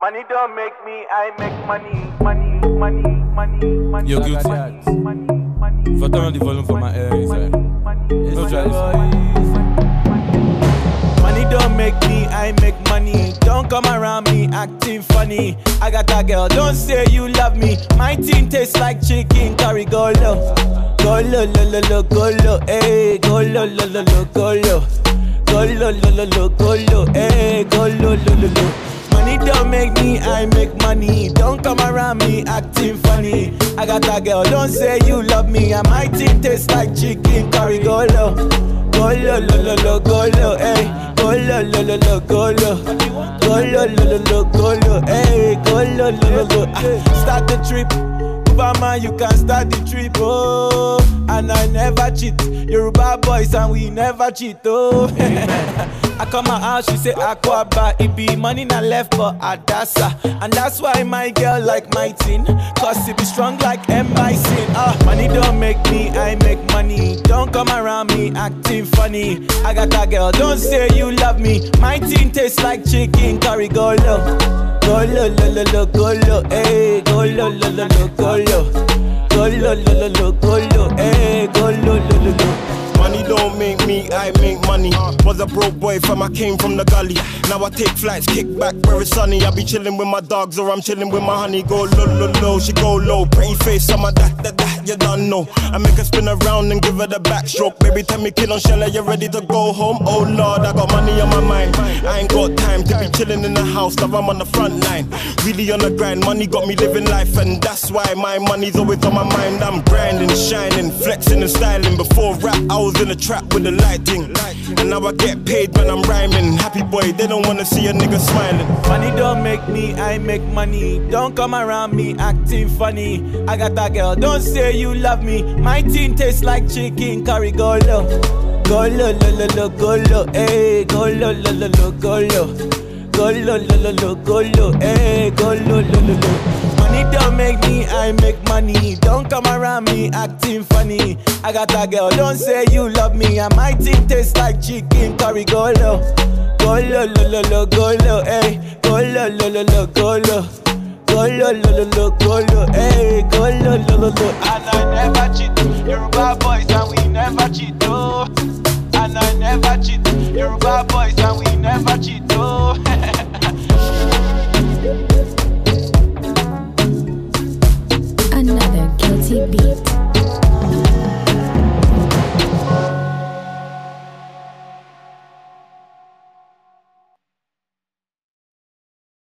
Money don't make me, I make money. Yo, guilty act. If I turn on the volume for my ear, inside. Don't try this. Money don't make me, I make money. Don't come around me acting funny. I got a girl, don't say you love me. My team tastes like chicken curry. Go low, go low, low, low, low, go low, hey, go low, low, low, low, go low, go low, low, low, low, go low, hey, go low, low, low, low. Money don't make me, I make money. Don't come around me acting funny. I got a girl, don't say you love me. And my team tastes like chicken curry. Go low, go low, low, low, low, go low, hey, go low, low, low, low, go low, go low, low, low, low, go low, hey, go low, low, low, low. Start the trip, man, you can start the trip, oh. And I never cheat. Yoruba boys and we never cheat, oh. I come my house, she say Aquaba. It be money not left for Adasa. And that's why my girl like my teen, cause it be strong like M.I.C. Money don't make me, I make money. Don't come around me acting funny. I got a girl, don't say you love me. My teen tastes like chicken curry. Go low, go low, low, low, low, go low, hey, go low, low, low, low, go low, go low, low, low, low, go low, hey, go low, low, low, low. Money don't make me, I make money. Was a broke boy fam, I came from the gully. Now I take flights, kick back where it's sunny. I be chilling with my dogs or I'm chilling with my honey. Go low, low, low, she go low. Pretty face, I'm a that, you don't know. I make her spin around and give her the backstroke. Baby, tell me kill on shell, you ready to go home? Oh Lord, I got money on my mind. I ain't got time to be chilling in the house, now I'm on the front line. Really on the grind, money got me living life. And that's why my money's always on my mind. I'm grinding, shining, flexing and styling. Before rap, I was in a trap with the lighting. And now I get paid when I'm rhyming. Happy boy, they don't wanna see a nigga smiling. Money don't make me, I make money. Don't come around me acting funny. I got a girl, don't say you love me. My teen tastes like chicken curry. Go low, go low, low, low, low, go low, hey, go low, low, low, low, go low, go low, low, low, low, go low, hey, go low, low, low, low. Money don't make me, I make money. Don't come around me acting funny. I got a girl, don't say you love me. And my team tastes like chicken curry. Go low, go low, low, low, low, go low, hey, go low, low, low, low, go low, go low, low, low, low, go low, hey, go low, low, low, low. And I never cheat. Yoruba boys and we never cheat, oh. And I never cheat. Yoruba boys.